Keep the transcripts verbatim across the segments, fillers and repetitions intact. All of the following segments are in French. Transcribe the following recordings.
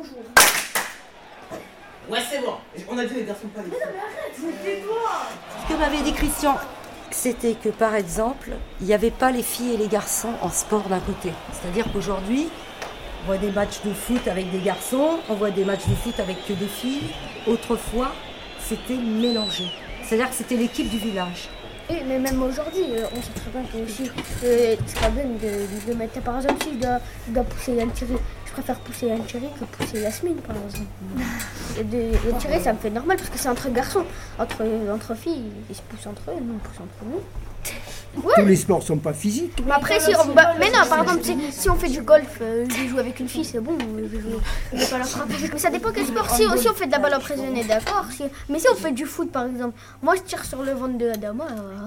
bonjour. Ouais, c'est bon. On a dit les garçons pas les filles. Mais non, mais arrête, tais-toi. Ce que m'avait dit Christian, c'était que par exemple, il n'y avait pas les filles et les garçons en sport d'un côté. C'est-à-dire qu'aujourd'hui, on voit des matchs de foot avec des garçons, on voit des matchs de foot avec que des filles. Autrefois, c'était mélangé. C'est-à-dire que c'était l'équipe du village. Et, mais même aujourd'hui, euh, on sait très bien que aussi, euh, ce serait bien de, de mettre, par exemple, si je dois, je dois pousser Yann Thierry, je préfère pousser Yann Thierry que pousser Yasmine, par exemple. Et de, Yann Thierry, ça me fait normal parce que c'est entre garçons. Entre, entre filles, ils se poussent entre eux, nous on pousse entre nous. Ouais. Tous les sports ne sont pas physiques. Mais après, si on, bah, mais non, par exemple, si, si on fait du golf, euh, je joue avec une fille, c'est bon, je vais je vais pas la frapper. Mais ça dépend quel sport. Si, si on fait de la balle emprisonnée, d'accord. Si, mais si on fait du foot, par exemple, moi je tire sur le ventre de Adama.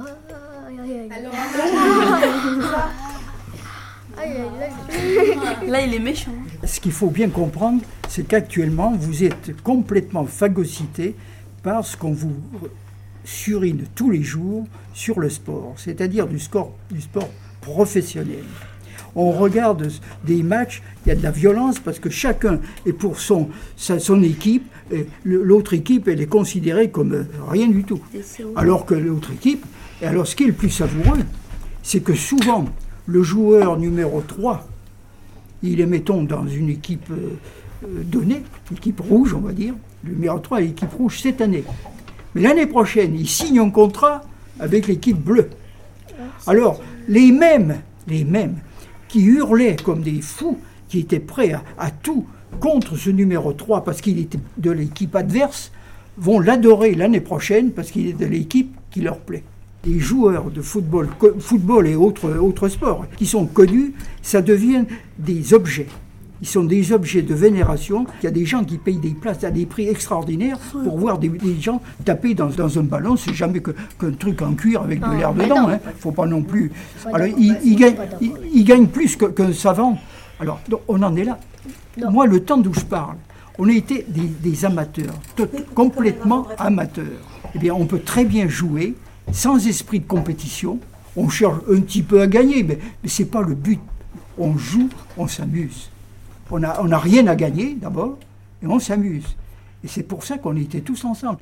Là, il est méchant. Ce qu'il faut bien comprendre, c'est qu'actuellement, vous êtes complètement phagocyté par ce qu'on vous surine tous les jours sur le sport, c'est-à-dire du sport, du sport professionnel. On regarde des matchs, il y a de la violence parce que chacun est pour son, sa, son équipe, et l'autre équipe elle est considérée comme rien du tout. Alors que l'autre équipe, et alors ce qui est le plus savoureux, c'est que souvent le joueur numéro trois, il est mettons dans une équipe euh, donnée, équipe rouge on va dire, le numéro trois est l'équipe rouge cette année. Mais l'année prochaine, il signe un contrat avec l'équipe bleue. Alors, les mêmes, les mêmes qui hurlaient comme des fous, qui étaient prêts à, à tout contre ce numéro trois parce qu'il était de l'équipe adverse, vont l'adorer l'année prochaine parce qu'il est de l'équipe qui leur plaît. Les joueurs de football, football et autres, autres sports qui sont connus, ça devient des objets. Ils sont des objets de vénération. Il y a des gens qui payent des places à des prix extraordinaires pour voir des, des gens taper dans, dans un ballon. C'est jamais que, qu'un truc en cuir avec de l'air dedans. Il ne faut pas non plus... Alors, ils il gagnent il, il gagne plus que, qu'un savant. Alors, donc, on en est là. Non. Moi, le temps d'où je parle, on a été des, des amateurs, tout, complètement amateurs. Eh bien, on peut très bien jouer sans esprit de compétition. On cherche un petit peu à gagner, mais, mais ce n'est pas le but. On joue, on s'amuse. On n'a on a rien à gagner, d'abord, et on s'amuse. Et c'est pour ça qu'on était tous ensemble.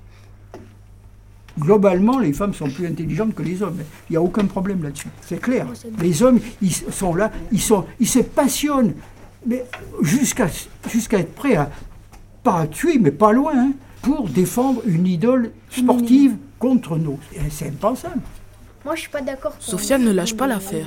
Globalement, les femmes sont plus intelligentes que les hommes. Il n'y a aucun problème là-dessus. C'est clair. Les hommes, ils sont là, ils, sont, ils se passionnent, mais jusqu'à, jusqu'à être prêts à, pas à tuer, mais pas loin, hein, pour défendre une idole sportive contre nous. Et c'est impensable. Moi, je suis pas d'accord. Sofiane ne lâche pas l'affaire.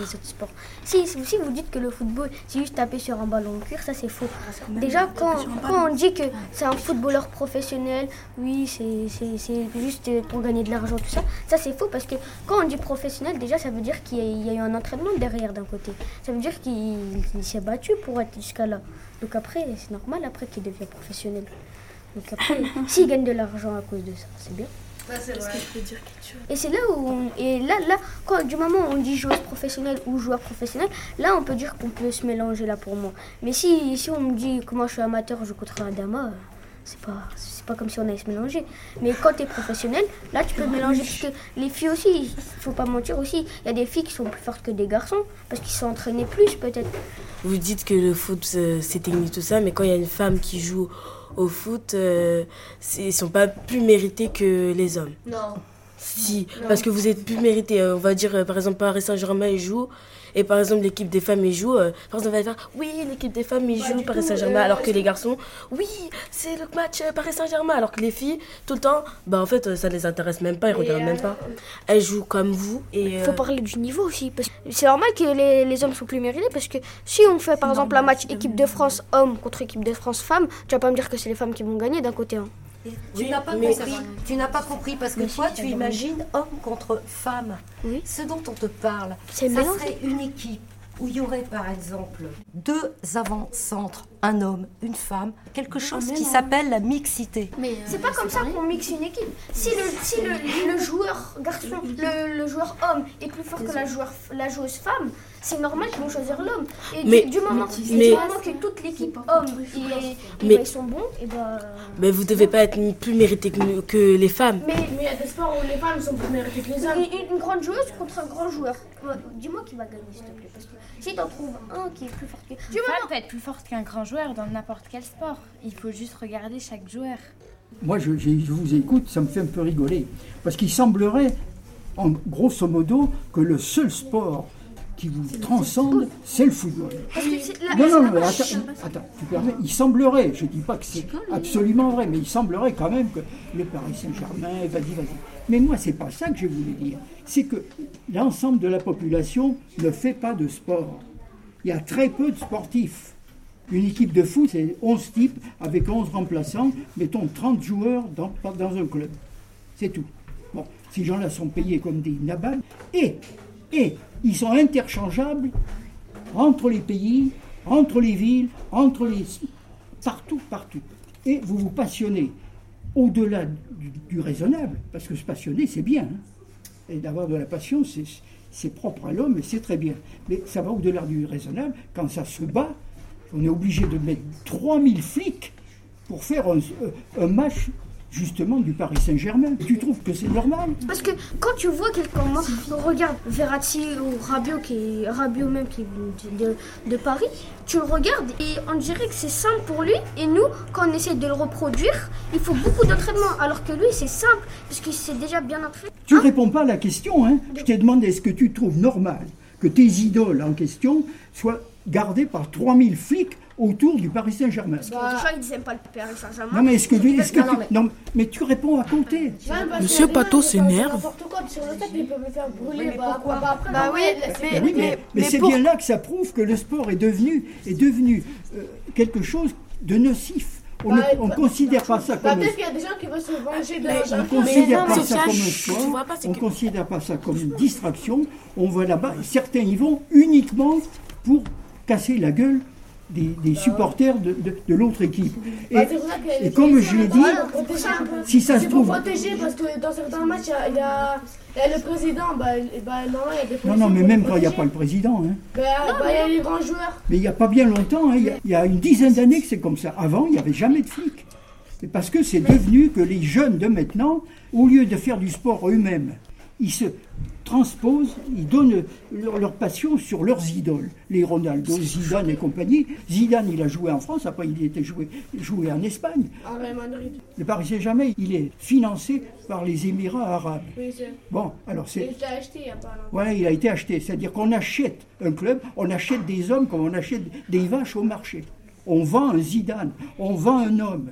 Si, si vous dites que le football, c'est juste taper sur un ballon en cuir, ça c'est faux. Déjà, quand, quand on dit que c'est un footballeur professionnel, oui, c'est, c'est, c'est juste pour gagner de l'argent, tout ça, ça c'est faux parce que quand on dit professionnel, déjà ça veut dire qu'il y a, il y a eu un entraînement derrière d'un côté. Ça veut dire qu'il il s'est battu pour être jusqu'à là. Donc après, c'est normal après qu'il devient professionnel. Donc après, s'il gagne de l'argent à cause de ça, c'est bien. Ouais, c'est vrai. Que je peux dire et c'est là où on, et là là quand du moment où on dit joueuse professionnelle ou joueur professionnel, là on peut dire qu'on peut se mélanger là pour moi. Mais si si on me dit que moi je suis amateur, je joue contre Adama, c'est pas c'est pas comme si on allait se mélanger. Mais quand tu es professionnel, là tu peux te mélanger parce que les filles aussi, il faut pas mentir aussi, il y a des filles qui sont plus fortes que des garçons parce qu'ils sont entraînés plus peut-être. Vous dites que le foot c'est technique tout ça, mais quand il y a une femme qui joue au foot, euh, ils sont pas plus mérités que les hommes. Non. Si, non. Parce que vous êtes plus mérités. On va dire, par exemple, Paris Saint-Germain, ils jouent, et par exemple, l'équipe des femmes, ils jouent. Euh, par exemple, on va dire, oui, l'équipe des femmes, ils jouent Paris Saint-Germain, euh, alors que les garçons, oui, c'est le match Paris Saint-Germain, alors que les filles, tout le temps, bah en fait, ça les intéresse même pas, ils regardent euh, même pas. Elles jouent comme vous. Il euh... faut parler du niveau aussi, parce que c'est normal que les, les hommes sont plus mérités, parce que si on fait, par exemple, un match équipe de France homme contre équipe de France femme, tu vas pas me dire que c'est les femmes qui vont gagner d'un côté. Hein. Tu oui, n'as pas compris. Tu n'as pas compris parce que mais toi, si, tu imagines homme contre femme. Oui. Ce dont on te parle, c'est ça mélangé. Serait une équipe où il y aurait par exemple deux avant-centres, un homme, une femme, quelque chose ah, qui non. s'appelle la mixité. Mais euh, c'est pas comme ça qu'on mixe une équipe. Si le, si le, le joueur garçon, le, le joueur homme est plus fort que la, joueur, la joueuse femme, c'est normal qu'ils vont choisir l'homme. Et Mais- du, du moment, mais- et du moment que toute l'équipe homme, et, et Mais- bah, ils sont bons, et bah... Mais vous devez pas être plus mérité que, nous- que les femmes. Mais mais il y a des sports où les femmes sont plus méritées que les hommes. Une, une grande joueuse contre un grand joueur. Ouais, dis-moi qui va gagner, s'il te plaît. Parce que si t'en trouves un qui est plus fort que... Une femme peut être plus forte qu'un grand joueur dans n'importe quel sport. Il faut juste regarder chaque joueur. Moi, je, je- je vous écoute, ça me fait un peu rigoler. Parce qu'il semblerait, en grosso modo, que le seul sport qui vous transcende, c'est le football. Parce que c'est la- Non, c'est non, la mais base. attends, attends, tu permets, il semblerait, je ne dis pas que c'est absolument vrai, mais il semblerait quand même que le Paris Saint-Germain, vas-y, vas-y. Mais moi, c'est pas ça que je voulais dire. C'est que l'ensemble de la population ne fait pas de sport. Il y a très peu de sportifs. Une équipe de foot, c'est onze types avec onze remplaçants, mettons trente joueurs dans, dans un club. C'est tout. Bon, ces gens-là sont payés comme des nabals et, et ils sont interchangeables entre les pays, entre les villes, entre les... partout, partout. Et vous vous passionnez au-delà du, du raisonnable, parce que se passionner, c'est bien. Hein. Et d'avoir de la passion, c'est, c'est propre à l'homme et c'est très bien. Mais ça va au-delà du raisonnable. Quand ça se bat, on est obligé de mettre trois mille flics pour faire un, un match justement du Paris Saint-Germain. Tu trouves que c'est normal? Parce que quand tu vois quelqu'un, moi, regarde Verratti ou Rabiot, qui est Rabiot même qui est de, de, de Paris, tu le regardes et on dirait que c'est simple pour lui. Et nous, quand on essaie de le reproduire, il faut beaucoup d'entraînement. Alors que lui, c'est simple, parce qu'il s'est déjà bien entraîné. Tu ne réponds pas à la question. Hein. Je t'ai demandé, est-ce que tu trouves normal que tes idoles en question soient gardées par trois mille flics autour du Paris Saint-Germain? Parce que les gens, ils n'aiment pas le Paris Saint-Germain. Non, mais est-ce que tu... Est-ce que Non, tu- non, mais- non, mais tu réponds à côté. Ouais, parce Monsieur que Pato les gens, ils peuvent s'énerve. faire n'importe quoi sur le tapis, ils peuvent le faire brûler. Oui, mais bah, pourquoi bah, après, Bah bah, oui, ouais, mais- c'est- Ben oui, mais, mais- mais mais c'est pour- bien là que ça prouve que le sport est devenu, est devenu euh, quelque chose de nocif. On Bah, ne on bah, considère pas ça Bah, comme peut-être qu'il y a des gens qui veulent se venger de Mais- leur on champion. considère non, pas Sophia, ça comme un chut, tu sport, vois pas, c'est on que- considère pas ça comme une distraction. On va là-bas, certains y vont uniquement pour casser la gueule des, des supporters de, de- de l'autre équipe. Et, Bah, c'est pour ça que- et comme je l'ai dit, Voilà, protéger un peu. si ça se C'est pour trouve... protéger parce que dans certains matchs, il y a, il y a- il y a le président, bah, et bah, normalement, il y a des Non, policiers non, mais pour même le quand il n'y a pas protéger. le président, hein. Bah, bah, il y a les grands joueurs. Mais il n'y a pas bien longtemps, hein, il y a- il y, a une dizaine d'années que c'est comme ça. Avant, il n'y avait jamais de flics. C'est parce que c'est devenu que les jeunes de maintenant, au lieu de faire du sport eux-mêmes, ils se transposent, ils donnent leur, leur passion sur leurs idoles. Les Ronaldo, Zidane et compagnie. Zidane, il a joué en France, après il était joué, joué en Espagne. Ah, Real Madrid. Le Paris Saint-Germain, il est financé par les Émirats arabes. Oui, c'est. Bon, alors c'est... Il l'a acheté il n'y a pas longtemps. Voilà, il a été acheté. C'est-à-dire qu'on achète un club, on achète des hommes comme on achète des vaches au marché. On vend un Zidane, on vend un homme.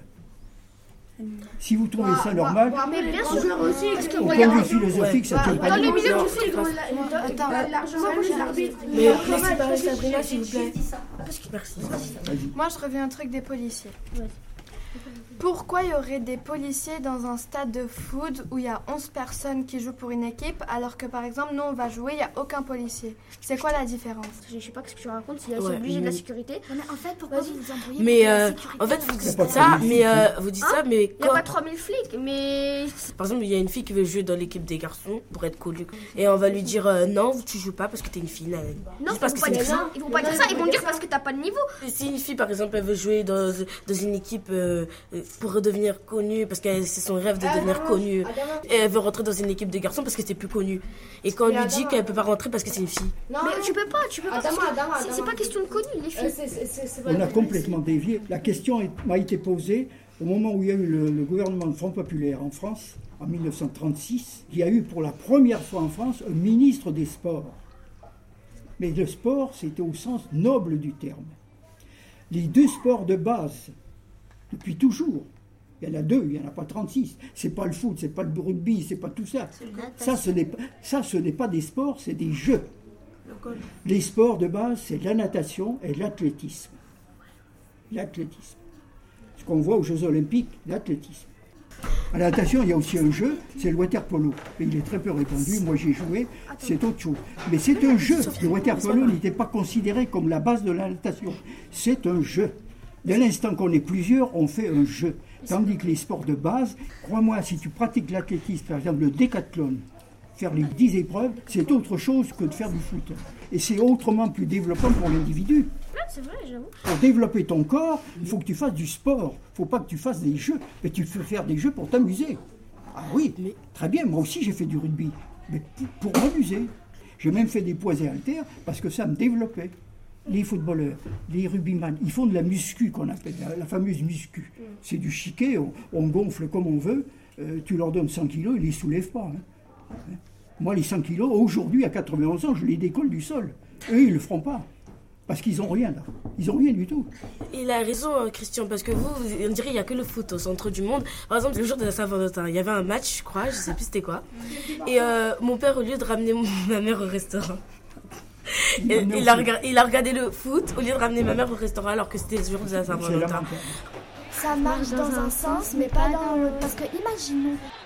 Si vous trouvez ça normal, Mais bien sûr. sûr aussi. Parce que au point de regarde, vue philosophique, ça ne tient pas Dans de les bon. milieux Non, du foot, non, dans la- l'argent chez l'arbitre. Mais laissez parler Sabrina, s'il vous plaît. Merci. Vas-y. Moi, je reviens à un truc des policiers. Pourquoi il y aurait des policiers dans un stade de foot où il y a onze personnes qui jouent pour une équipe, alors que par exemple, nous, on va jouer, il n'y a aucun policier? C'est quoi la différence? Je sais pas ce que tu racontes, c'est Ouais, obligé de la mais- sécurité. Mais en fait, pourquoi Vas-y. vous vous embrouillez Mais pour la euh, sécurité en fait, vous dans dites pas de ça, problème. mais euh, vous dites ça, mais Il n'y a quand, pas trois mille flics, mais... par exemple, il y a une fille qui veut jouer dans l'équipe des garçons pour être connue, et on va lui dire euh, non, tu joues pas parce que t'es une fille. Là. Non, Juste parce ils que vont pas c'est dire une ça. Ils vont pas dire ça, ils vont dire parce que t'as pas de niveau. Et si une fille, par exemple, elle veut jouer dans, dans une équipe euh, euh, pour redevenir connue, parce que c'est son rêve de devenir connue, et elle veut rentrer dans une équipe de garçons parce que c'est plus connu, et quand on lui dit qu'elle peut pas rentrer parce que c'est une fille. Non, Mais tu peux pas, tu peux pas. Adama, parce que Adama, c'est- C'est Adama. pas question de connu, les Euh, filles. c'est- c'est- c'est- c'est pas On a vrai. complètement dévié. La question est- m'a été posée au moment où il y a eu le, le gouvernement de Front Populaire en France, en mille neuf cent trente-six. Il y a eu pour la première fois en France un ministre des Sports. Mais le sport, c'était au sens noble du terme. Les deux sports de base, depuis toujours, il y en a deux, il n'y en a pas trente-six. C'est pas le foot, c'est pas le rugby, c'est pas tout ça. Ça, ce n'est pas, ça, ce n'est pas des sports, c'est des jeux. Les sports de base, c'est la natation et l'athlétisme. L'athlétisme. Ce qu'on voit aux Jeux Olympiques, l'athlétisme. À la natation, il y a aussi un jeu, c'est le water polo. Mais il est très peu répandu, moi j'ai joué, c'est autre chose. Mais c'est un jeu. Le water polo n'était pas considéré comme la base de la natation. C'est un jeu. Dès l'instant qu'on est plusieurs, on fait un jeu. Tandis que les sports de base, crois-moi, si tu pratiques l'athlétisme, par exemple le décathlon, faire les dix épreuves, c'est autre chose que de faire du foot. Et c'est autrement plus développant pour l'individu. Ah, c'est vrai, j'avoue. Pour développer ton corps, il faut que tu fasses du sport. Il ne faut pas que tu fasses des jeux. Mais tu peux faire des jeux pour t'amuser. Ah oui, mais très bien. Moi aussi, j'ai fait du rugby. Mais pour, pour m'amuser. J'ai même fait des poids et haltères parce que ça me développait. Les footballeurs, les rugbyman, ils font de la muscu qu'on appelle, la, la fameuse muscu. C'est du chiquet, on, on gonfle comme on veut. Euh, tu leur donnes cent kilos, ils ne les soulèvent pas. Hein. Moi, les cent kilos, aujourd'hui, à quatre-vingt-onze ans, je les décolle du sol. Eux, ils ne le feront pas. Parce qu'ils n'ont rien, là. Ils n'ont rien du tout. Il a raison, Christian, parce que vous, on dirait qu'il n'y a que le foot au centre du monde. Par exemple, le jour de la Saint-Valentin, il y avait un match, je crois, je ne sais plus c'était quoi. Et euh, mon père, au lieu de ramener ma mère au restaurant, il, il, a regardé, il a regardé le foot au lieu de ramener ma mère au restaurant alors que c'était le jour de la Saint-Valentin. Ça marche dans un sens, mais pas dans l'autre. Parce que imaginons...